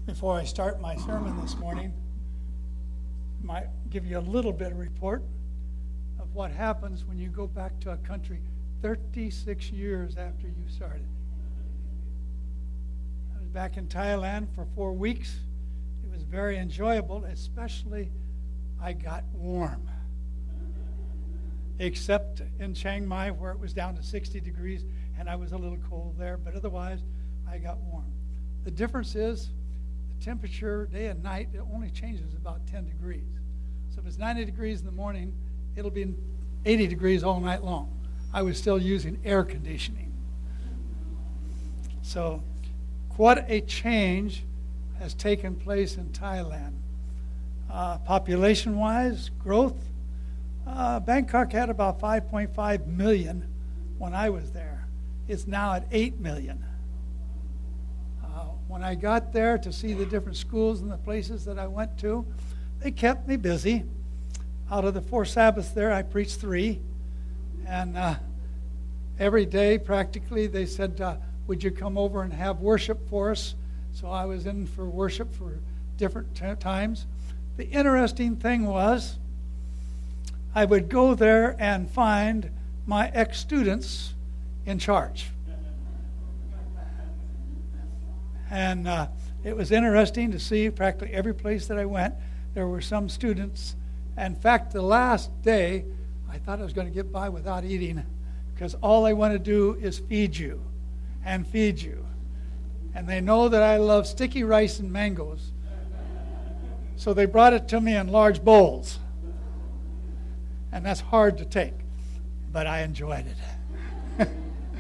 Before I start my sermon this morning, I might give you a little bit of report of what happens when you go back to a country 36 years after you started. I was back in Thailand for 4 weeks. It was very enjoyable, especially I got warm. Except in Chiang Mai where it was down to 60 degrees and I was a little cold there, but otherwise I got warm. The difference is the temperature day and night, it only changes about 10 degrees. So if it's 90 degrees in the morning, it'll be 80 degrees all night long. I was still using air conditioning. So quite a change has taken place in Thailand. Population-wise, growth, Bangkok had about 5.5 million when I was there. It's now at 8 million. When I got there to see the different schools and the places that I went to, they kept me busy. Out of the 4 Sabbaths there, I preached 3. And every day, practically, they said, would you come over and have worship for us? So I was in for worship for different times. The interesting thing was, I would go there and find my ex-students in charge. And it was interesting to see practically every place that I went, there were some students. In fact, the last day, I thought I was going to get by without eating because all they want to do is feed you and feed you. And they know that I love sticky rice and mangoes. So they brought it to me in large bowls. And that's hard to take, but I enjoyed it.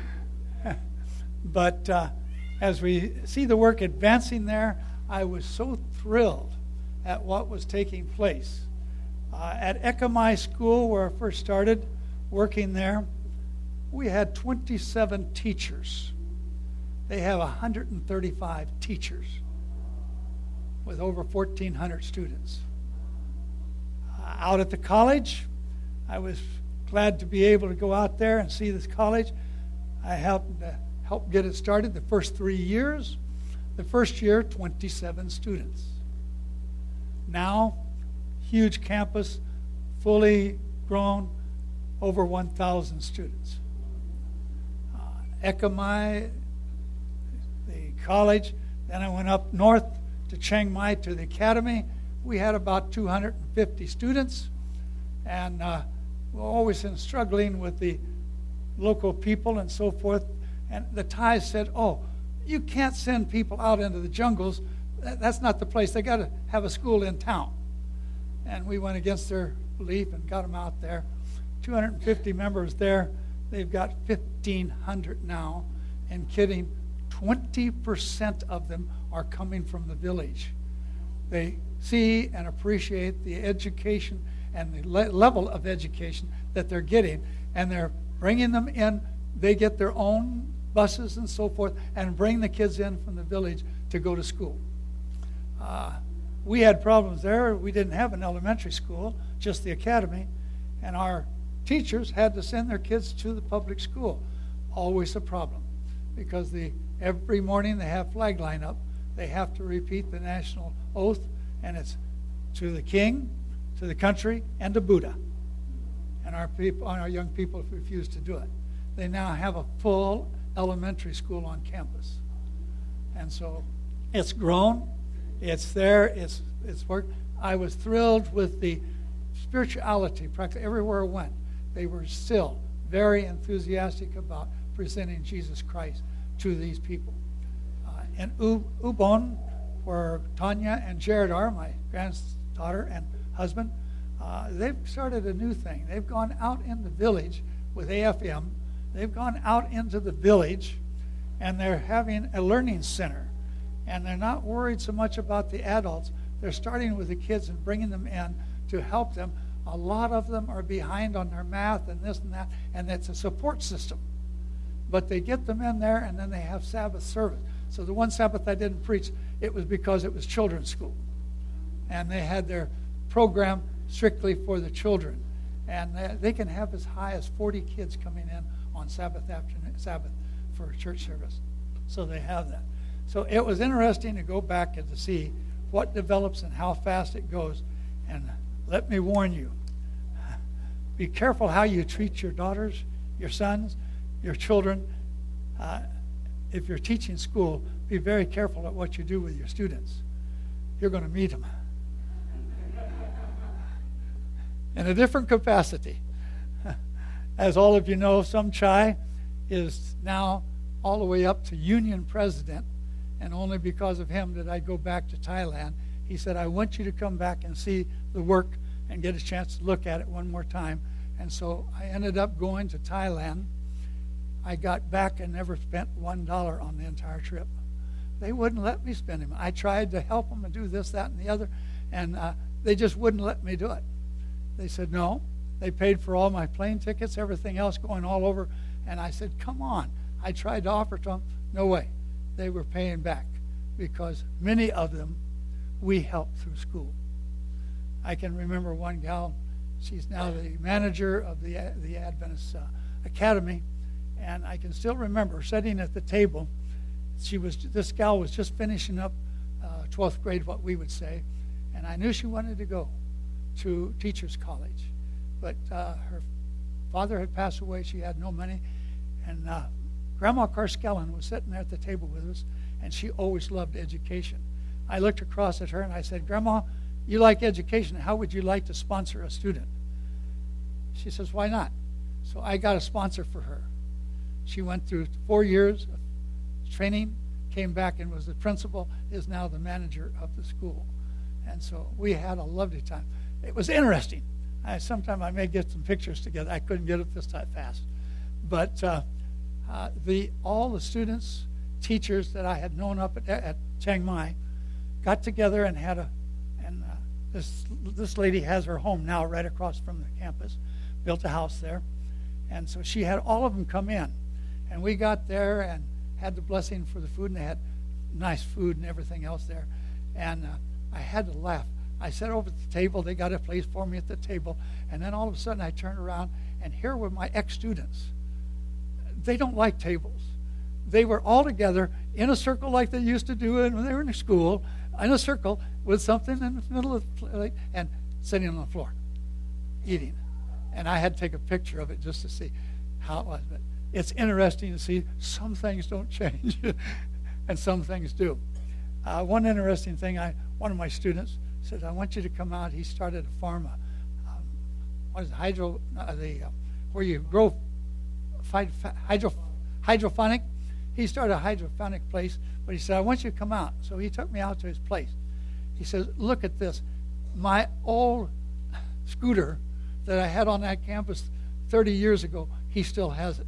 But as we see the work advancing there, I was so thrilled at what was taking place. At Ekamai School, where I first started working there, we had 27 teachers. They have 135 teachers with over 1,400 students. Out at the college, I was glad to be able to go out there and see this college. I helped get it started the first 3 years. The first year, 27 students. Now, huge campus, fully grown, over 1,000 students. Ekamai, the college, then I went up north to Chiang Mai to the academy. We had about 250 students, and we're always struggling with the local people and so forth. And the Thais said, oh, you can't send people out into the jungles. That's not the place. They got to have a school in town. And we went against their belief and got them out there. 250 members there. They've got 1,500 now. And kidding, 20% of them are coming from the village. They see and appreciate the education and the level of education that they're getting, and they're bringing them in. They get their own buses and so forth and bring the kids in from the village to go to school. We had problems there. We didn't have an elementary school, just the academy, and our teachers had to send their kids to the public school. Always a problem, because every morning they have flag line up. They have to repeat the national oath, and it's to the king, to the country, and to Buddha. And our young people refuse to do it. They now have a full elementary school on campus. And so it's grown, it's there, it's worked. I was thrilled with the spirituality practically everywhere I went. They were still very enthusiastic about presenting Jesus Christ to these people. In Ubon, where Tanya and Jared are, my granddaughter and husband, they've started a new thing. They've gone out in the village with AFM. They've gone out into the village, and they're having a learning center. And they're not worried so much about the adults. They're starting with the kids and bringing them in to help them. A lot of them are behind on their math and this and that, and it's a support system. But they get them in there, and then they have Sabbath service. So the one Sabbath I didn't preach, it was because it was children's school. And they had their program strictly for the children. And they can have as high as 40 kids coming in on Sabbath afternoon, Sabbath for church service. So they have that. So it was interesting to go back and to see what develops and how fast it goes. And let me warn you, be careful how you treat your daughters, your sons, your children. If you're teaching school, be very careful at what you do with your students. You're going to meet them in a different capacity. As all of you know, Some Chai is now all the way up to union president, and only because of him did I go back to Thailand. He said, I want you to come back and see the work and get a chance to look at it one more time. And so I ended up going to Thailand. I got back and never spent $1 on the entire trip. They wouldn't let me spend him. I tried to help them and do this, that, and the other, and they just wouldn't let me do it. They said no. They paid for all my plane tickets, everything else going all over, and I said, come on. I tried to offer to them. No way. They were paying back because many of them we helped through school. I can remember one gal. She's now the manager of the Adventist Academy, and I can still remember sitting at the table. This gal was just finishing up 12th grade, what we would say, and I knew she wanted to go to Teachers College, but her father had passed away. She had no money, and Grandma Carskellen was sitting there at the table with us, and she always loved education. I looked across at her and I said, Grandma, you like education. How would you like to sponsor a student? She says, why not? So I got a sponsor for her. She went through 4 years of training, came back and was the principal, is now the manager of the school. And so we had a lovely time. It was interesting. Sometime I may get some pictures together. I couldn't get it this time fast. But all the students, teachers that I had known up at Chiang Mai got together and had this lady has her home now right across from the campus, built a house there. And so she had all of them come in. And we got there and had the blessing for the food, and they had nice food and everything else there. And I had to laugh. I sat over at the table. They got a place for me at the table. And then all of a sudden I turned around, and here were my ex-students. They don't like tables. They were all together in a circle like they used to do when they were in school, in a circle with something in the middle of the plate and sitting on the floor, eating. And I had to take a picture of it just to see how it was. But it's interesting to see some things don't change and some things do. One interesting thing, one of my students said, I want you to come out. He started a farm, where you grow hydroponic. He started a hydroponic place, but he said, I want you to come out. So he took me out to his place. He says, look at this. My old scooter that I had on that campus 30 years ago, he still has it.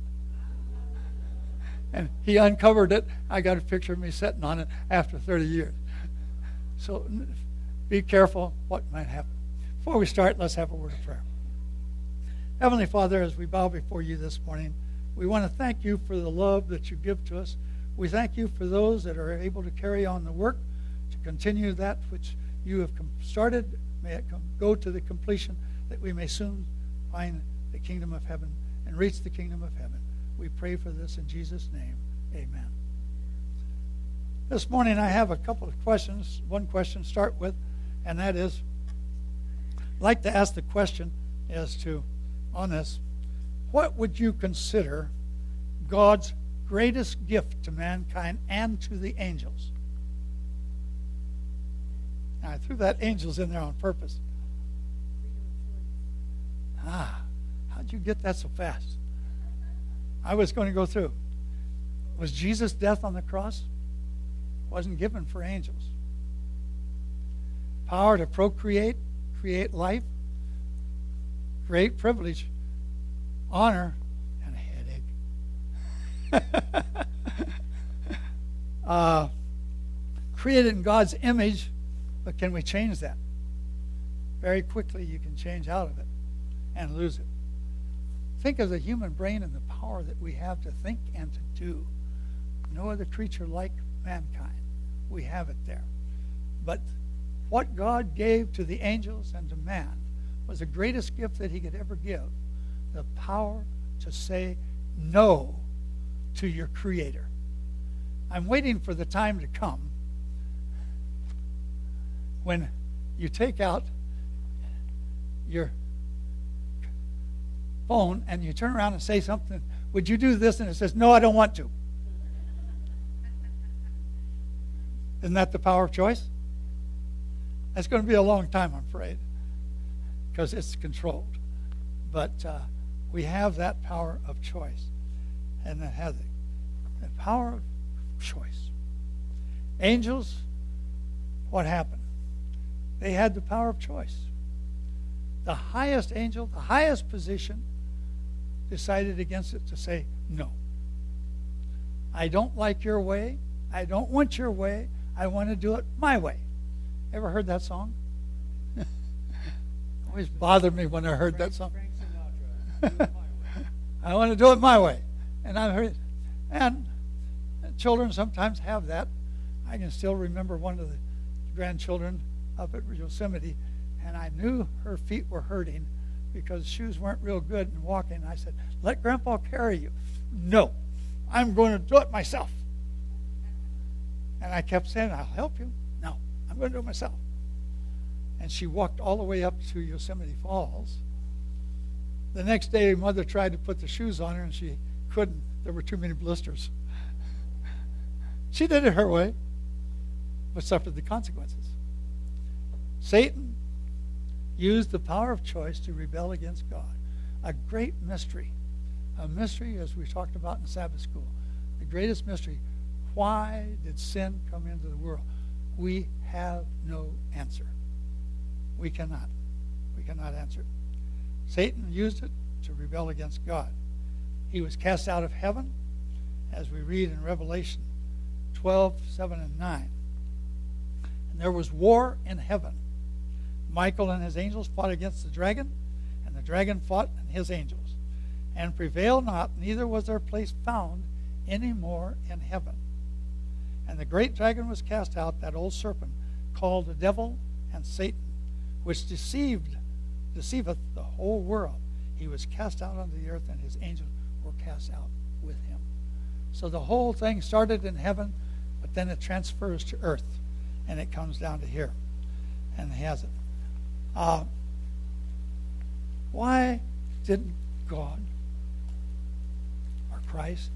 And he uncovered it. I got a picture of me sitting on it after 30 years. So be careful what might happen. Before we start, let's have a word of prayer. Heavenly Father, as we bow before you this morning, we want to thank you for the love that you give to us. We thank you for those that are able to carry on the work, to continue that which you have started. May it go to the completion, that we may soon find the kingdom of heaven and reach the kingdom of heaven. We pray for this in Jesus' name. Amen. This morning I have a couple of questions. One question to start with, and that is, I'd like to ask the question as to, on this, what would you consider God's greatest gift to mankind and to the angels? Now, I threw that angels in there on purpose. How'd you get that so fast? I was going to go through. Was Jesus' death on the cross? Wasn't given for angels. Power to procreate, create life, great privilege, honor, and a headache. Created in God's image, but can we change that? Very quickly you can change out of it and lose it. Think of the human brain and the power that we have to think and to do. No other creature like mankind. We have it there. But what God gave to the angels and to man was the greatest gift that he could ever give. The power to say no to your Creator. I'm waiting for the time to come when you take out your phone and you turn around and say something, would you do this? And it says, no, I don't want to. Isn't that the power of choice? That's going to be a long time, I'm afraid, because it's controlled. But we have that power of choice. And that has it. The power of choice. Angels, what happened? They had the power of choice. The highest angel, the highest position, decided against it to say, no. I don't like your way. I don't want your way. I want to do it my way. Ever heard that song? Always bothered me when I heard that song. I want to do it my way. And children sometimes have that. I can still remember one of the grandchildren up at Yosemite, and I knew her feet were hurting because shoes weren't real good in walking. I said, let Grandpa carry you. No, I'm going to do it myself. And I kept saying, I'll help you. No, I'm going to do it myself. And she walked all the way up to Yosemite Falls. The next day, Mother tried to put the shoes on her, and she couldn't. There were too many blisters. She did it her way, but suffered the consequences. Satan used the power of choice to rebel against God. A great mystery. A mystery, as we talked about in Sabbath school. The greatest mystery. Why did sin come into the world? We have no answer. We cannot. We cannot answer it. Satan used it to rebel against God. He was cast out of heaven, as we read in Revelation 12, 7, and 9. And there was war in heaven. Michael and his angels fought against the dragon, and the dragon fought and his angels, and prevailed not, neither was their place found any more in heaven. And the great dragon was cast out, that old serpent, called the devil and Satan, which deceiveth the whole world. He was cast out onto the earth, and his angels were cast out with him. So the whole thing started in heaven, but then it transfers to earth, and it comes down to here, and he has it. Why didn't God or Christ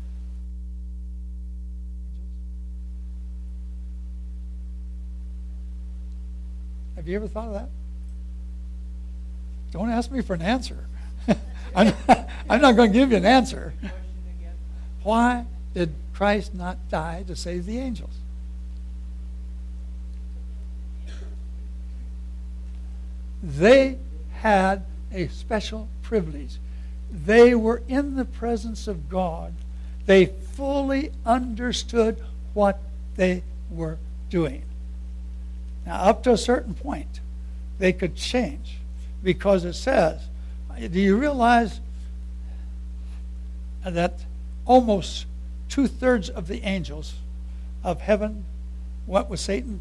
Have you ever thought of that? Don't ask me for an answer. I'm not going to give you an answer. Why did Christ not die to save the angels? They had a special privilege. They were in the presence of God. They fully understood what they were doing. Now, up to a certain point, they could change, because it says, do you realize that almost 2/3 of the angels of heaven went with Satan?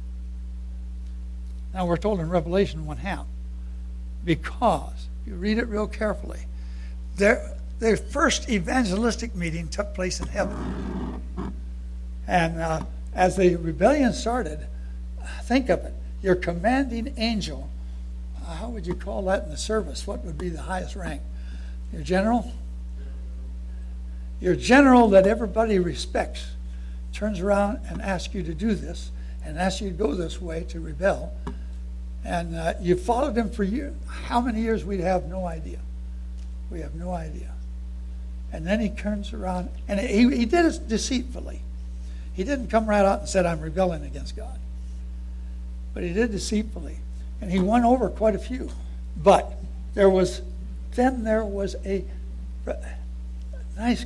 Now, we're told in Revelation 1/2, because, if you read it real carefully, their first evangelistic meeting took place in heaven. And as the rebellion started, think of it. Your commanding angel, how would you call that in the service? What would be the highest rank? Your general? Your general that everybody respects turns around and asks you to do this, and asks you to go this way to rebel. And you followed him for years. How many years? We have no idea. We have no idea. And then he turns around, and he did it deceitfully. He didn't come right out and said, I'm rebelling against God. But he did deceitfully. And he won over quite a few. But there was a nice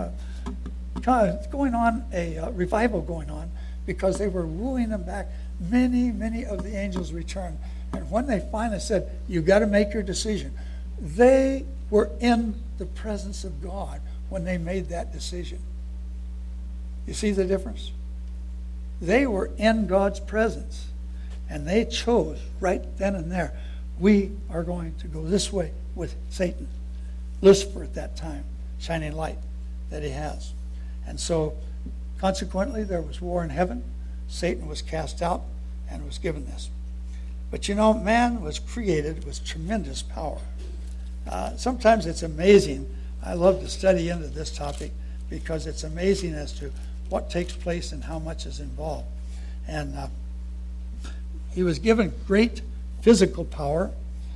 going on, a revival going on, because they were wooing them back. Many of the angels returned. And when they finally said, you've got to make your decision, they were in the presence of God when they made that decision. You see the difference? They were in God's presence. And they chose right then and there, we are going to go this way with Satan. Lucifer at that time, shining light that he has. And so Consequently, there was war in heaven. Satan was cast out and was given this. But you know, man was created with tremendous power. Sometimes it's amazing. I love to study into this topic because it's amazing as to what takes place and how much is involved. And he was given great physical power,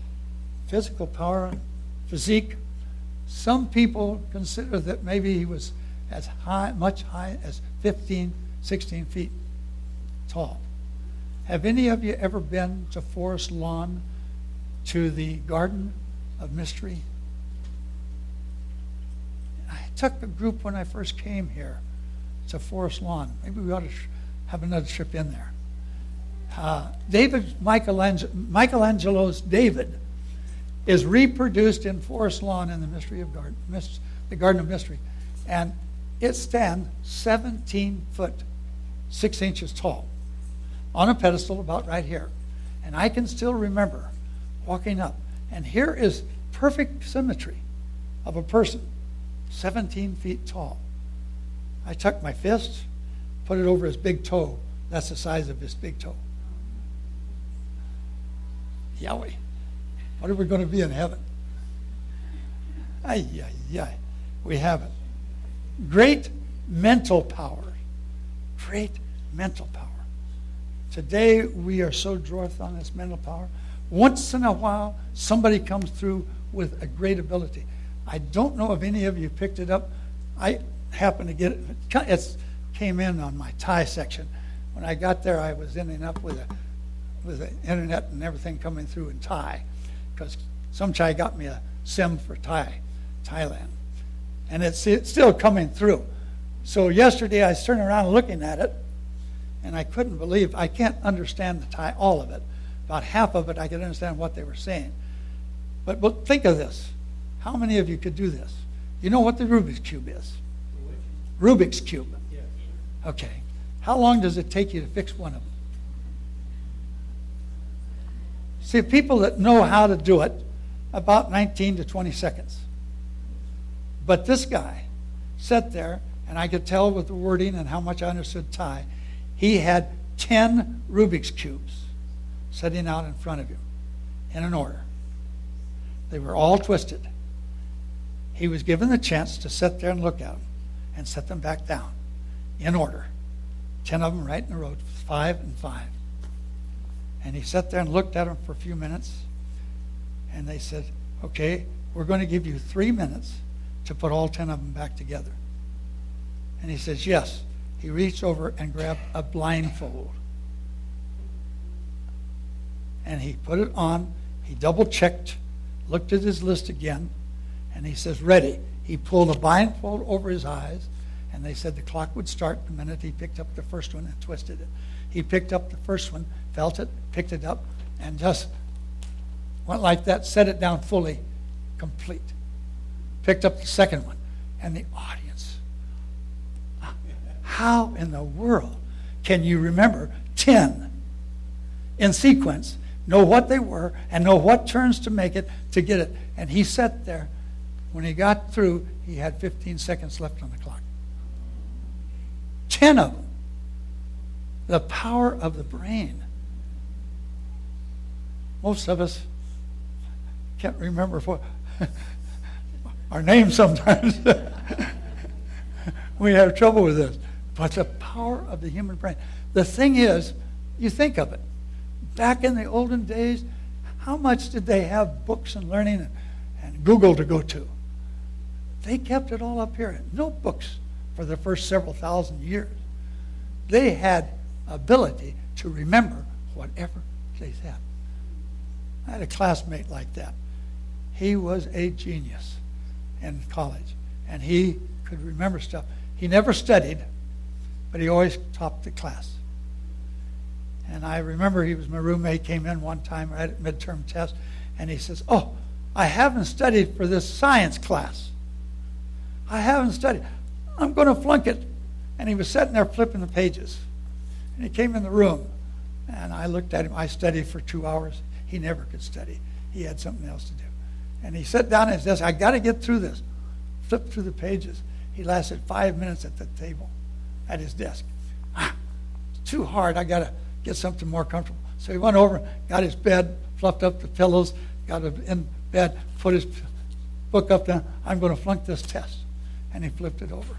physique. Some people consider that maybe he was as much high as 15, 16 feet tall. Have any of you ever been to Forest Lawn, to the Garden of Mystery? I took a group when I first came here to Forest Lawn. Maybe we ought to have another trip in there. Michelangelo's David is reproduced in Forest Lawn in the the Garden of Mystery. And it stands 17 foot, 6 inches tall on a pedestal about right here. And I can still remember walking up. And here is perfect symmetry of a person, 17 feet tall. I took my fist, put it over his big toe. That's the size of his big toe. Yahweh. What are we going to be in heaven? Ay, ay, ay. We have it. Great mental power. Great mental power. Today, we are so dwarfed on this mental power. Once in a while, somebody comes through with a great ability. I don't know if any of you picked it up. I happened to get it. It came in on my Thai section. When I got there, I was ending up with the internet and everything coming through in Thai, because some Thai got me a SIM for Thailand. And it's still coming through. So yesterday I was turning around looking at it, and I couldn't believe, I can't understand the Thai, all of it. About half of it I could understand what they were saying. But think of this. How many of you could do this? You know what the Rubik's Cube is? Rubik's Cube. Okay. How long does it take you to fix one of them? See, people that know how to do it, about 19 to 20 seconds. But this guy sat there, and I could tell with the wording and how much I understood Thai, he had 10 Rubik's Cubes sitting out in front of him in an order. They were all twisted. He was given the chance to sit there and look at them and set them back down in order. 10 of them right in a row, 5 and 5. And he sat there and looked at them for a few minutes. And they said, okay, we're going to give you 3 minutes to put all 10 of them back together. And he says, yes. He reached over and grabbed a blindfold. And he put it on. He double-checked, looked at his list again, and he says, ready. He pulled a blindfold over his eyes, and they said the clock would start the minute he picked up the first one and twisted it. He picked up the first one, felt it, picked it up, and just went like that, set it down fully, complete. Picked up the second one, and the audience. How in the world can you remember 10 in sequence, know what they were, and know what turns to make it, to get it? And he sat there. When he got through, he had 15 seconds left on the clock. 10 of them. The power of the brain. Most of us can't remember our names sometimes. We have trouble with this. But the power of the human brain. The thing is, you think of it. Back in the olden days, how much did they have books and learning and Google to go to? They kept it all up here in notebooks for the first several thousand years. They had ability to remember whatever they said. I had a classmate like that. He was a genius in college, and he could remember stuff. He never studied, but he always topped the class. And I remember he was my roommate, came in one time right at midterm test, and he says, oh, I haven't studied for this science class. I haven't studied. I'm going to flunk it. And he was sitting there flipping the pages. And he came in the room, and I looked at him. I studied for 2 hours. He never could study. He had something else to do. And he sat down at his desk. I got to get through this. Flipped through the pages. He lasted 5 minutes at the table. at his desk. It's too hard. I got to get something more comfortable. So he went over, got his bed, fluffed up the pillows, got him in bed, put his book up there. I'm going to flunk this test. And he flipped it over.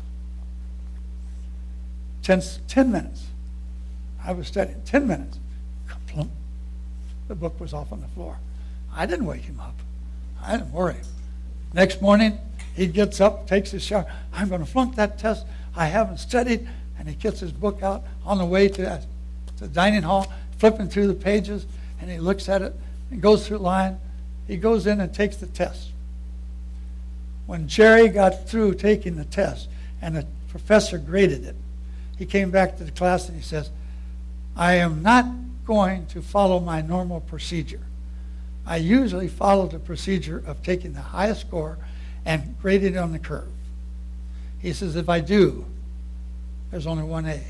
10 minutes. I was studying. 10 minutes. Plump. The book was off on the floor. I didn't wake him up. I didn't worry. Next morning, he gets up, takes his shower. I'm going to flunk that test. I haven't studied. And he gets his book out on the way to the dining hall, flipping through the pages, and he looks at it and goes through the line. He goes in and takes the test. When Jerry got through taking the test and the professor graded it, he came back to the class and he says, I am not going to follow my normal procedure. I usually follow the procedure of taking the highest score and grading it on the curve. He says, if I do, there's only one A.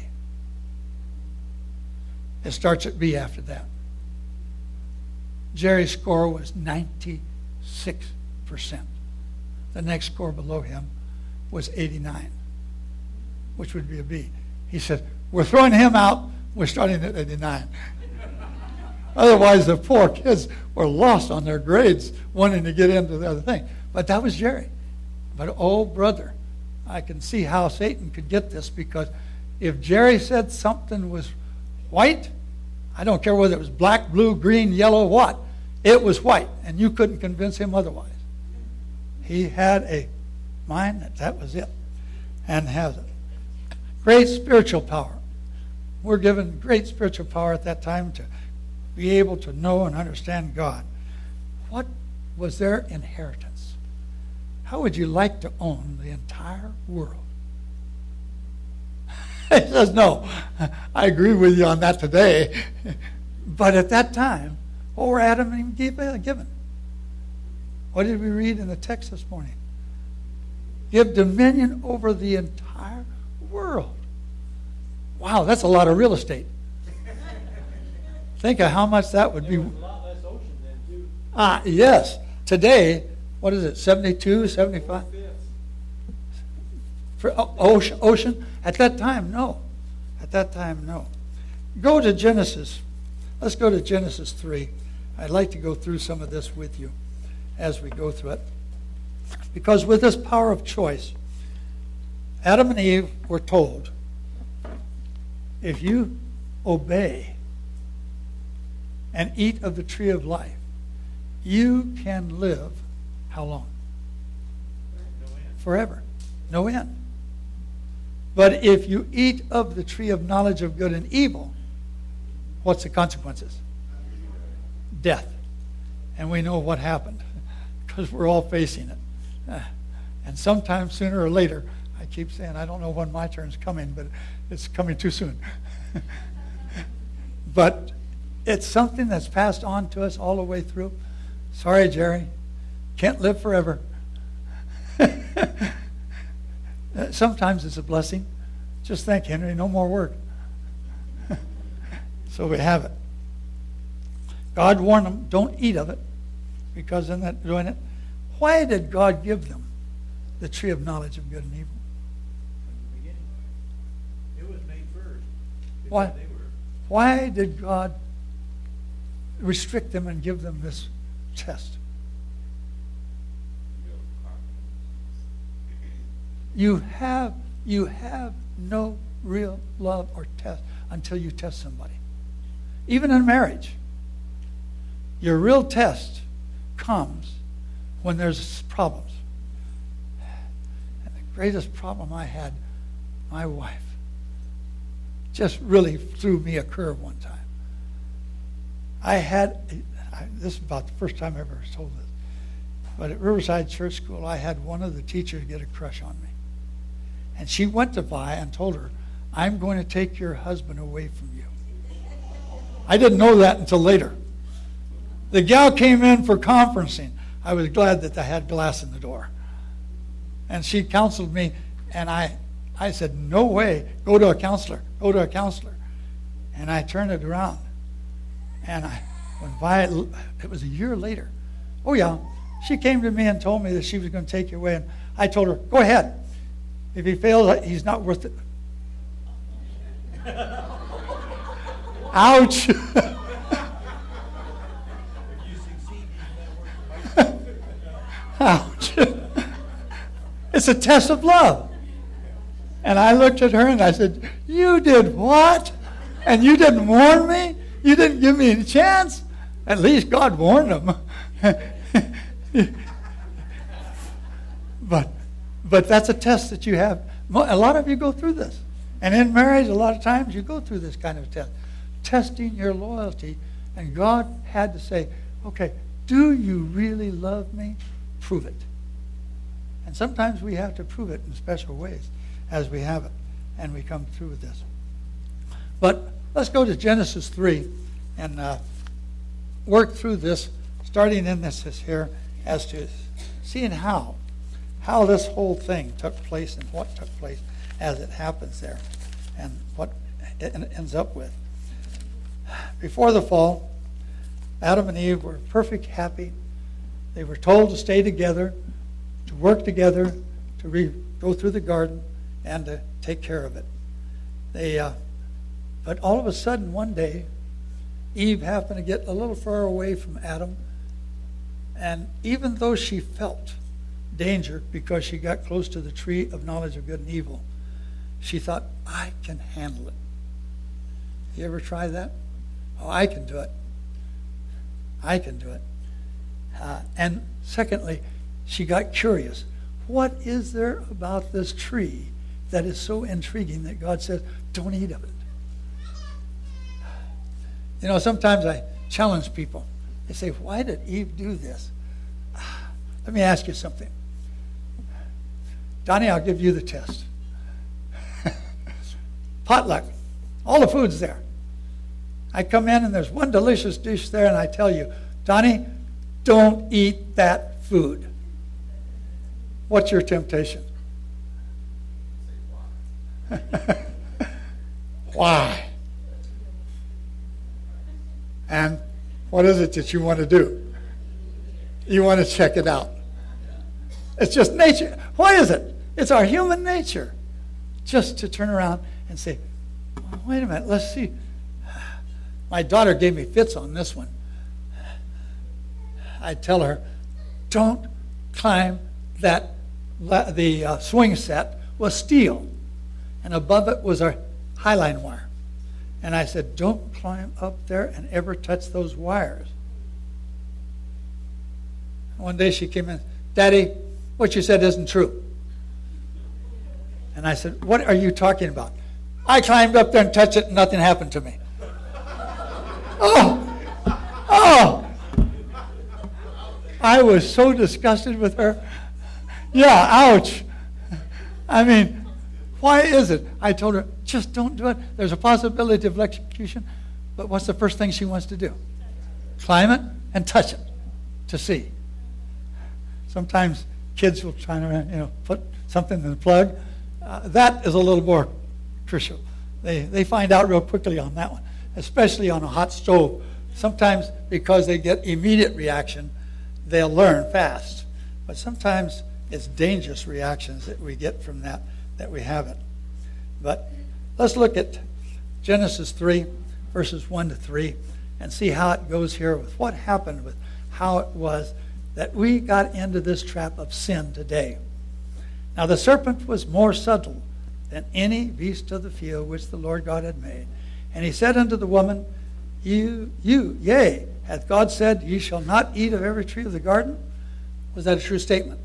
It starts at B after that. Jerry's score was 96%. The next score below him was 89, which would be a B. He said, we're throwing him out. We're starting at 89. Otherwise, the poor kids were lost on their grades, wanting to get into the other thing. But that was Jerry. But, oh, brother, I can see how Satan could get this, because if Jerry said something was white, I don't care whether it was black, blue, green, yellow, what, it was white, and you couldn't convince him otherwise. He had a mind that was it, and has it. Great spiritual power. We're given great spiritual power at that time to be able to know and understand God. What was their inheritance? How would you like to own the entire world? He says, no, I agree with you on that today. But at that time, what were Adam and Eve given? What did we read in the text this morning? Give dominion over the entire world. Wow, that's a lot of real estate. Think of how much that would be. There was a lot less ocean then, too. Yes. Today, what is it, 72, 75? For ocean? At that time, no. At that time, no. Go to Genesis. Let's go to Genesis 3. I'd like to go through some of this with you as we go through it. Because with this power of choice, Adam and Eve were told, if you obey and eat of the tree of life, you can live how long? No end. Forever. No end. But if you eat of the tree of knowledge of good and evil, what's the consequences? Death. And we know what happened, because we're all facing it. And sometime sooner or later, I keep saying, I don't know when my turn's coming, but it's coming too soon. But it's something that's passed on to us all the way through. Sorry, Jerry. Can't live forever. Sometimes it's a blessing. Just think, Henry, no more work. So we have it. God warned them, don't eat of it, because in that doing it. Why did God give them the tree of knowledge of good and evil? From the beginning. It was made first. Why? Why did God restrict them and give them this test? You have no real love or test until you test somebody. Even in marriage, your real test comes when there's problems. And the greatest problem I had, my wife just really threw me a curve one time. This is about the first time I ever told this, but at Riverside Church School, I had one of the teachers get a crush on me. And she went to Vi and told her, I'm going to take your husband away from you. I didn't know that until later. The gal came in for conferencing. I was glad that I had glass in the door. And she counseled me, and I said, no way, go to a counselor, go to a counselor. And I turned it around. And when Vi, it was a year later. Oh yeah, she came to me and told me that she was going to take you away. And I told her, go ahead. If he fails, he's not worth it. Ouch. If you succeed, that works. Ouch. It's a test of love. And I looked at her and I said, you did what? And you didn't warn me? You didn't give me a chance? At least God warned them. But that's a test that you have. A lot of you go through this. And in marriage, a lot of times you go through this kind of test. Testing your loyalty. And God had to say, okay, do you really love me? Prove it. And sometimes we have to prove it in special ways as we have it. And we come through with this. But let's go to Genesis 3 and work through this, starting in this here, as to seeing how this whole thing took place and what took place as it happens there and what it ends up with. Before the fall, Adam and Eve were perfect happy. They were told to stay together, to work together, to go through the garden, and to take care of it. But all of a sudden, one day, Eve happened to get a little far away from Adam, and even though she felt danger because she got close to the tree of knowledge of good and evil, she thought, I can handle it. You ever try that? Oh, I can do it. I can do it. And secondly, she got curious. What is there about this tree that is so intriguing that God says, don't eat of it? You know, sometimes I challenge people. They say, why did Eve do this? Let me ask you something. Donnie, I'll give you the test. Potluck. All the food's there. I come in and there's one delicious dish there and I tell you, Donnie, don't eat that food. What's your temptation? Why? And what is it that you want to do? You want to check it out. It's just nature. Why is it? It's our human nature just to turn around and say, well, wait a minute, let's see. My daughter gave me fits on this one. I tell her, don't climb that. The swing set was steel, and above it was our highline wire. And I said, don't climb up there and ever touch those wires. One day she came in, Daddy, what you said isn't true. And I said, what are you talking about? I climbed up there and touched it and nothing happened to me. Oh! I was so disgusted with her. Yeah, ouch. I mean, why is it? I told her, just don't do it. There's a possibility of electrocution. But what's the first thing she wants to do? Climb it and touch it to see. Sometimes kids will try to, put something in the plug. That is a little more crucial. They find out real quickly on that one, especially on a hot stove. Sometimes because they get immediate reaction, they'll learn fast. But sometimes it's dangerous reactions that we get from that we haven't. But let's look at Genesis 3, verses 1 to 3, and see how it goes here with what happened with how it was that we got into this trap of sin today. Now the serpent was more subtle than any beast of the field which the Lord God had made. And he said unto the woman, Yea, hath God said, Ye shall not eat of every tree of the garden? Was that a true statement?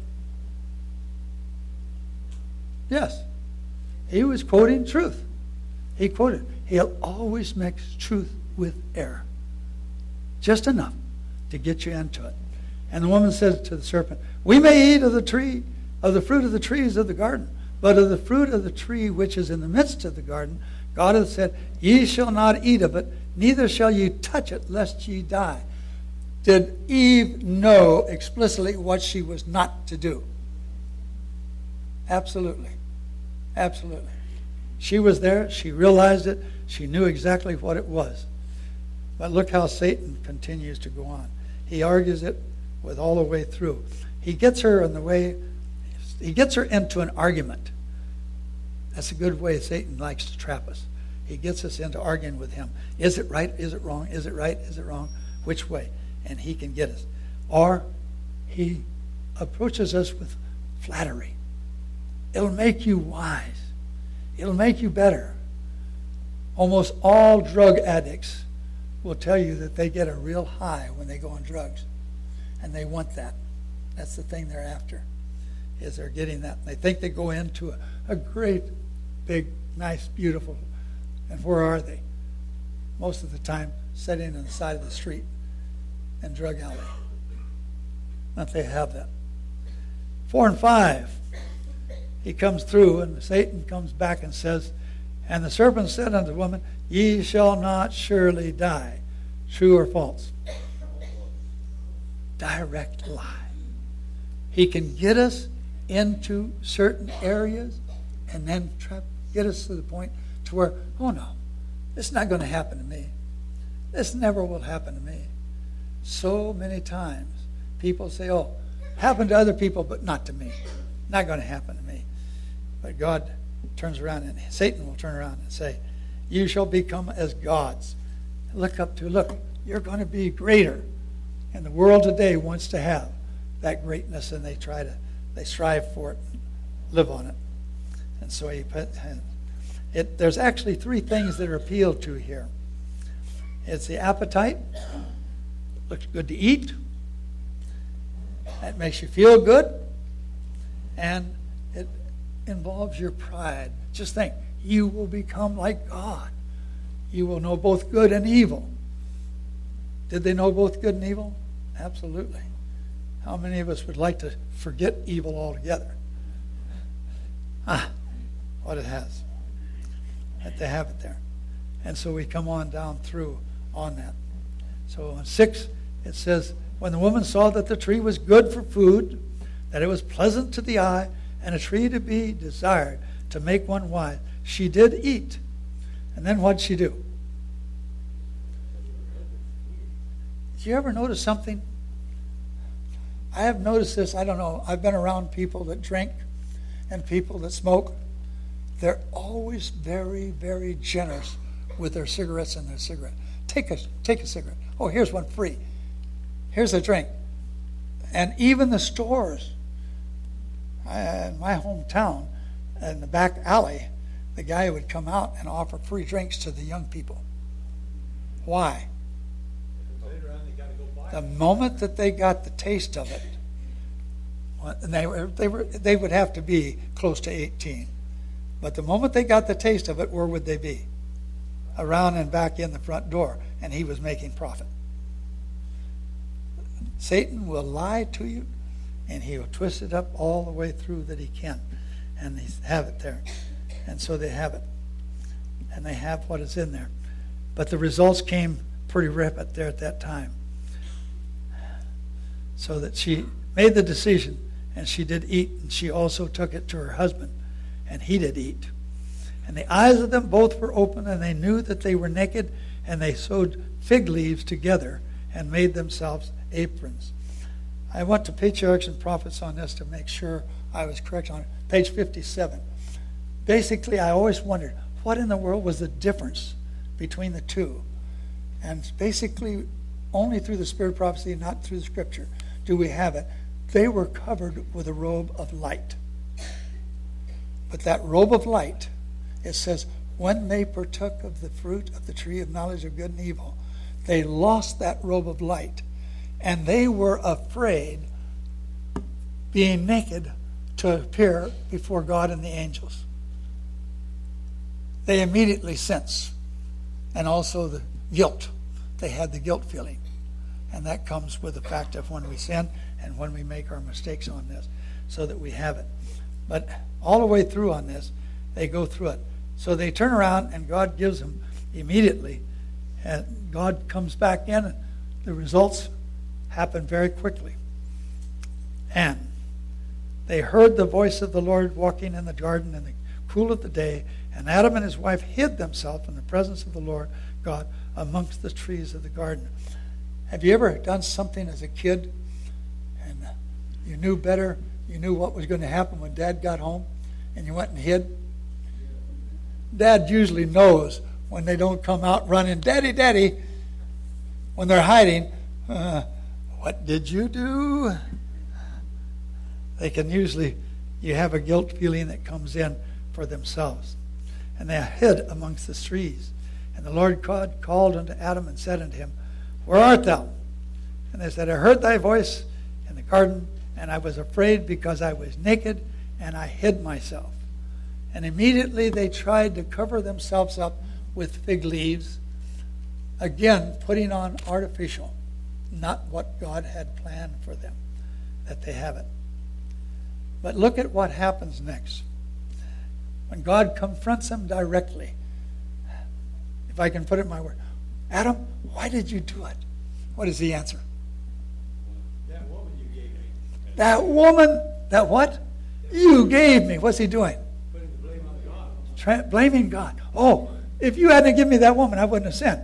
Yes. He was quoting truth. He quoted, He'll always mix truth with error. Just enough to get you into it. And the woman said to the serpent, We may eat of the fruit of the trees of the garden, but of the fruit of the tree which is in the midst of the garden, God hath said, Ye shall not eat of it, neither shall ye touch it, lest ye die. Did Eve know explicitly what she was not to do? Absolutely. Absolutely. She was there. She realized it. She knew exactly what it was. But look how Satan continues to go on. He argues it with all the way through. He gets her into an argument. That's a good way Satan likes to trap us. He gets us into arguing with him. Is it right? Is it wrong? Is it right? Is it wrong? Which way? And he can get us. Or he approaches us with flattery. It'll make you wise. It'll make you better. Almost all drug addicts will tell you that they get a real high when they go on drugs. And they want that. That's the thing they're after, is they're getting that. They think they go into a great, big, nice, beautiful, and where are they? Most of the time, sitting on the side of the street and drug alley. Not they have that. 4 and 5. He comes through, and Satan comes back and says, and the serpent said unto the woman, ye shall not surely die. True or false? Direct lie. He can get us into certain areas and then get us to the point to where, oh no, this is not going to happen to me. This never will happen to me. So many times people say, oh, happened to other people, but not to me. Not going to happen to me. But God turns around, and Satan will turn around and say, you shall become as gods. Look, you're going to be greater. And the world today wants to have that greatness, and they strive for it, live on it. And so there's actually 3 things that are appealed to here. It's the appetite. Looks good to eat. That makes you feel good. And it involves your pride. Just think, you will become like God. You will know both good and evil. Did they know both good and evil? Absolutely. How many of us would like to forget evil altogether? What it has. That they have it there. And so we come on down through on that. So in 6, it says, when the woman saw that the tree was good for food, that it was pleasant to the eye, and a tree to be desired to make one wise, she did eat. And then what did she do? Did you ever notice something? I have noticed this, I don't know, I've been around people that drink and people that smoke. They're always very, very generous with their cigarettes and their cigarette. Take a cigarette. Oh, here's one free. Here's a drink. And even the stores, in my hometown, in the back alley, the guy would come out and offer free drinks to the young people. Why? The moment that they got the taste of it, and they would have to be close to 18. But the moment they got the taste of it, where would they be? Around and back in the front door, and he was making profit. Satan will lie to you, and he will twist it up all the way through that he can, and they have it there. And so they have it, and they have what is in there. But the results came pretty rapid there at that time. So that she made the decision, and she did eat, and she also took it to her husband, and he did eat. And the eyes of them both were open, and they knew that they were naked, and they sewed fig leaves together and made themselves aprons. I went to Patriarchs and Prophets on this to make sure I was correct on it. Page 57. Basically, I always wondered, what in the world was the difference between the two? And basically, only through the Spirit of prophecy, not through the Scripture, do we have it. They were covered with a robe of light. But that robe of light, it says, when they partook of the fruit of the tree of knowledge of good and evil, they lost that robe of light. And they were afraid, being naked, to appear before God and the angels. They immediately sense. And also the guilt. They had the guilt feeling. And that comes with the fact of when we sin and when we make our mistakes on this, so that we have it. But all the way through on this, they go through it. So they turn around, and God gives them immediately. And God comes back in, and the results happen very quickly. And they heard the voice of the Lord walking in the garden in the cool of the day, and Adam and his wife hid themselves in the presence of the Lord God amongst the trees of the garden. Have you ever done something as a kid and you knew better, you knew what was going to happen when Dad got home, and you went and hid? Dad usually knows when they don't come out running, "Daddy, Daddy," when they're hiding. What did you do? They can usually, you have a guilt feeling that comes in for themselves. And they hid amongst the trees. And the Lord God called unto Adam and said unto him, "Where art thou?" And they said, "I heard thy voice in the garden, and I was afraid because I was naked, and I hid myself." And immediately they tried to cover themselves up with fig leaves, again putting on artificial, not what God had planned for them, that they have it. But look at what happens next. When God confronts them directly, if I can put it in my word, "Adam, why did you do it?" What is the answer? That woman you gave me. That woman, that what? You gave me. What's he doing? Putting the blame on God. Blaming God. Oh, if you hadn't given me that woman, I wouldn't have sinned.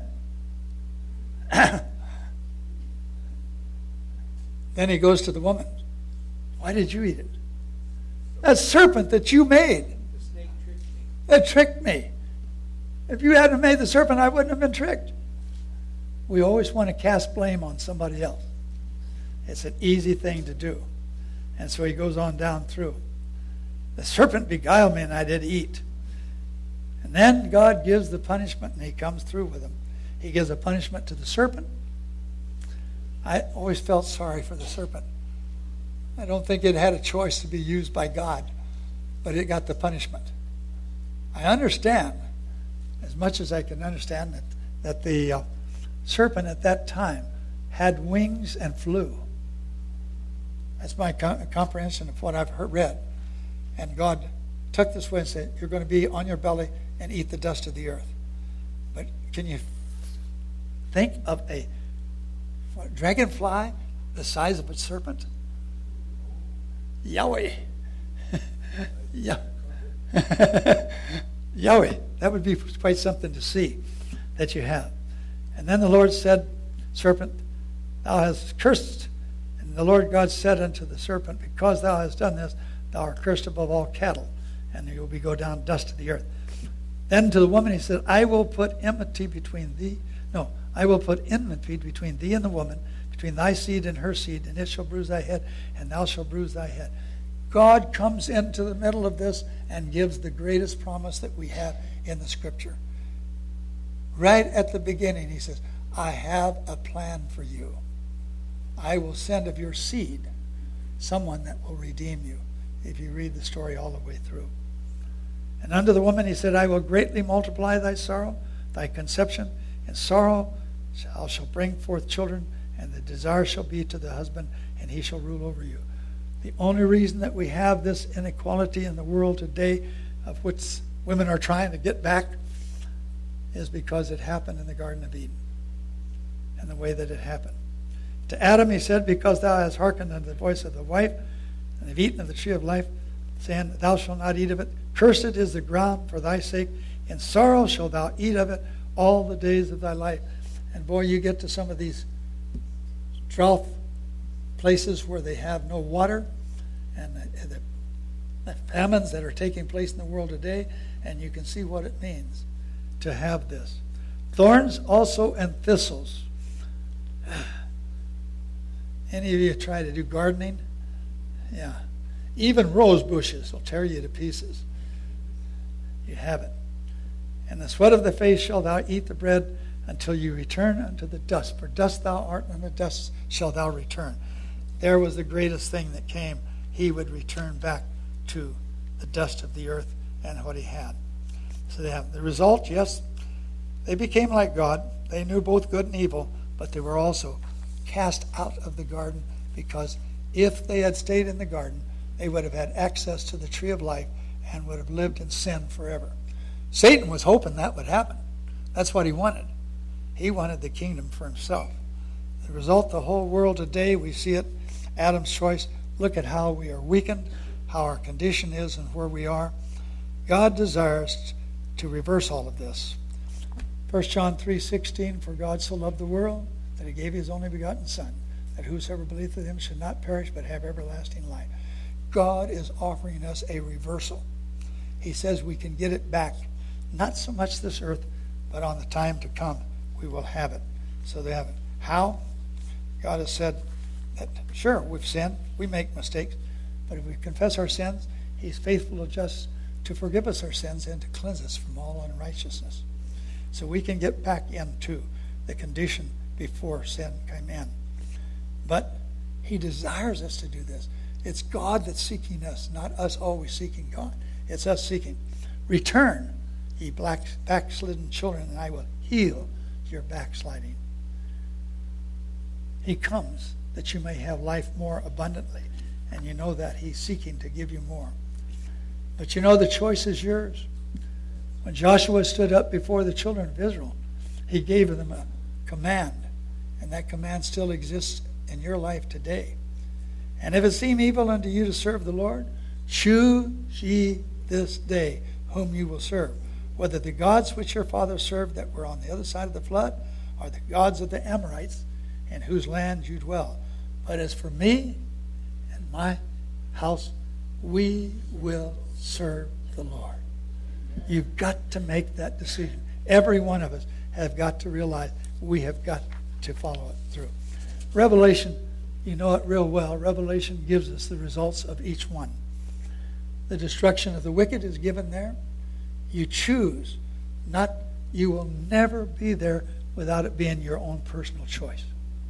Then he goes to the woman. "Why did you eat it?" That serpent that you made. The snake tricked me. That tricked me. If you hadn't made the serpent, I wouldn't have been tricked. We always want to cast blame on somebody else. It's an easy thing to do. And so he goes on down through. "The serpent beguiled me, and I did eat." And then God gives the punishment, and he comes through with him. He gives a punishment to the serpent. I always felt sorry for the serpent. I don't think it had a choice to be used by God, but it got the punishment. I understand, as much as I can understand, that the serpent at that time had wings and flew. That's my comprehension of what I've read. And God took this way and said, "You're going to be on your belly and eat the dust of the earth." But can you think of a dragonfly the size of a serpent? Yahweh. Yahweh. That would be quite something to see that you have. And then the Lord said, "Serpent, thou hast cursed." And the Lord God said unto the serpent, "Because thou hast done this, thou art cursed above all cattle, and you will go down dust to the earth." Then to the woman he said, I will put enmity between thee and the woman, between thy seed and her seed, and it shall bruise thy head, and thou shalt bruise thy head. God comes into the middle of this and gives the greatest promise that we have in the Scripture. Right at the beginning, he says, "I have a plan for you. I will send of your seed someone that will redeem you," if you read the story all the way through. And unto the woman he said, "I will greatly multiply thy sorrow, thy conception. In sorrow thou shalt bring forth children, and the desire shall be to the husband, and he shall rule over you." The only reason that we have this inequality in the world today, of which women are trying to get back, is because it happened in the Garden of Eden, and the way that it happened. To Adam he said, "Because thou hast hearkened unto the voice of the wife, and have eaten of the tree of life, saying, Thou shalt not eat of it. Cursed is the ground for thy sake. In sorrow shalt thou eat of it all the days of thy life." And boy, you get to some of these drought places where they have no water, and the famines that are taking place in the world today, and you can see what it means to have this. Thorns also and thistles. Any of you try to do gardening? Yeah. Even rose bushes will tear you to pieces. You have it. "And the sweat of the face shalt thou eat the bread until you return unto the dust. For dust thou art, and the dust shalt thou return." There was the greatest thing that came. He would return back to the dust of the earth and what he had. So they have the result, yes, they became like God. They knew both good and evil, but they were also cast out of the garden, because if they had stayed in the garden, they would have had access to the tree of life and would have lived in sin forever. Satan was hoping that would happen. That's what he wanted. He wanted the kingdom for himself. The result, the whole world today, we see it, Adam's choice. Look at how we are weakened, how our condition is, and where we are. God desires to reverse all of this. 1 John 3:16, "For God so loved the world that he gave his only begotten Son, that whosoever believeth in him should not perish but have everlasting life." God is offering us a reversal. He says we can get it back. Not so much this earth, but on the time to come, we will have it. So they have it. How? God has said that, sure, we've sinned, we make mistakes, but if we confess our sins, He's faithful and just to forgive us our sins and to cleanse us from all unrighteousness. So we can get back into the condition before sin came in. But He desires us to do this. It's God that's seeking us, not us always seeking God. It's us seeking. Return, ye backslidden children, and I will heal your backsliding. He comes that you may have life more abundantly. And you know that He's seeking to give you more. But you know the choice is yours. When Joshua stood up before the children of Israel, he gave them a command. And that command still exists in your life today. And if it seem evil unto you to serve the Lord, choose ye this day whom you will serve, whether the gods which your fathers served that were on the other side of the flood, or the gods of the Amorites, in whose land you dwell. But as for me and my house, we will serve the Lord. You've got to make that decision. Every one of us have got to realize we have got to follow it through. Revelation, you know it real well. Revelation gives us the results of each one. The destruction of the wicked is given there. You choose. You will never be there without it being your own personal choice.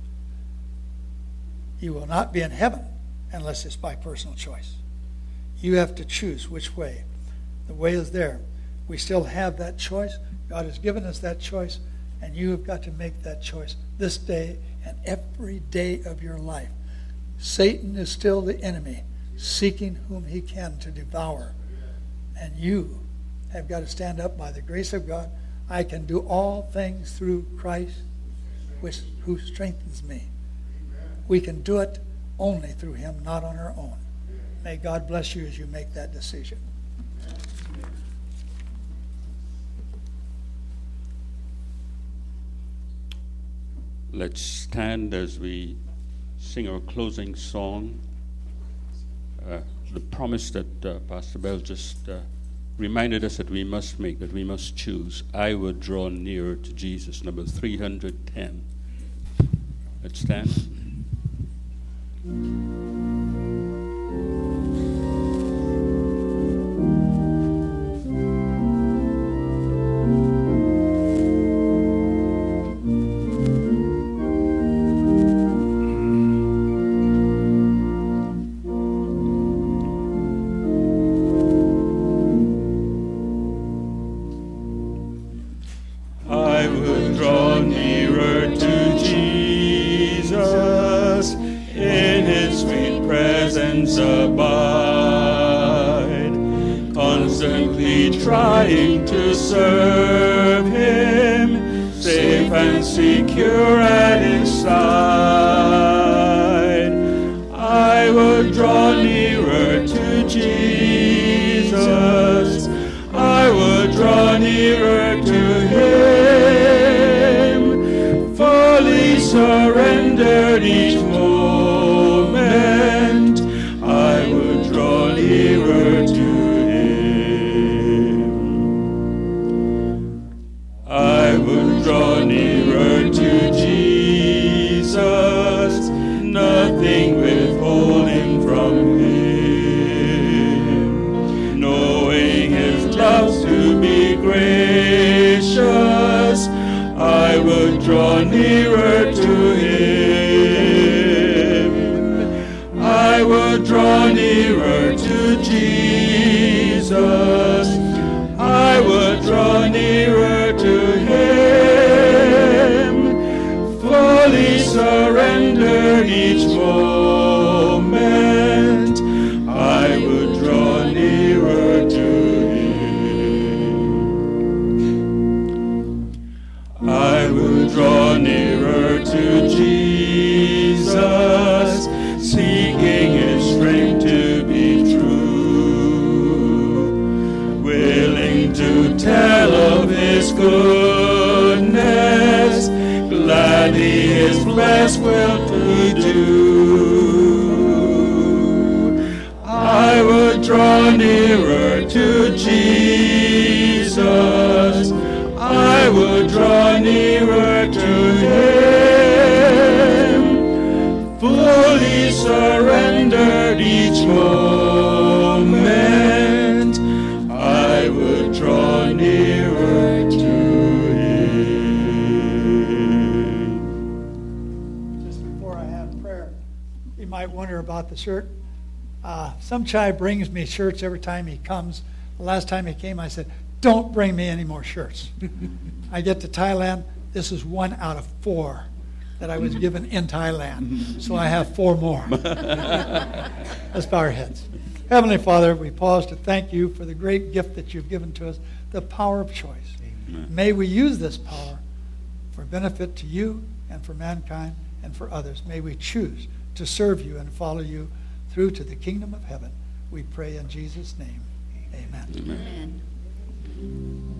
You will not be in heaven unless it's by personal choice. You have to choose which way. The way is there. We still have that choice. God has given us that choice, and you have got to make that choice this day and every day of your life. Satan is still the enemy, seeking whom he can to devour. And you have got to stand up by the grace of God. I can do all things through Christ, who strengthens me. We can do it only through Him, not on our own. May God bless you as you make that decision. Let's stand as we sing our closing song. The promise that Pastor Bell just reminded us that we must make, that we must choose. I will draw nearer to Jesus, number 310. Let's stand. I would draw nearer to Jesus, in His sweet presence abide, constantly trying to serve Him, safe and secure at His side. I would draw nearer to Jesus, I would draw nearer to Him, fully surrendered each moment. I would draw nearer to Him. I would draw nearer to Jesus, nothing withholding from Him, knowing His love to be gracious. I would draw nearer to Him. I would draw nearer to Jesus. I would draw nearer to Him, fully surrendered each moment. I would draw nearer to Him. I would draw nearer to Jesus, seeking His strength to be true, willing to tell of His goodness, gladly His blessed will to do. I would draw nearer to Jesus, I would draw nearer to him, fully surrendered each moment. I would draw nearer to him. Just before I have prayer, you might wonder about the shirt. Some child brings me shirts every time he comes. The last time he came, I said, don't bring me any more shirts. I get to Thailand. This is 1 out of 4 that I was given in Thailand. So I have 4 more. Let's bow our heads. Heavenly Father, we pause to thank you for the great gift that you've given to us, the power of choice. Amen. May we use this power for benefit to you and for mankind and for others. May we choose to serve you and follow you through to the kingdom of heaven. We pray in Jesus' name. Amen. Amen. Amen.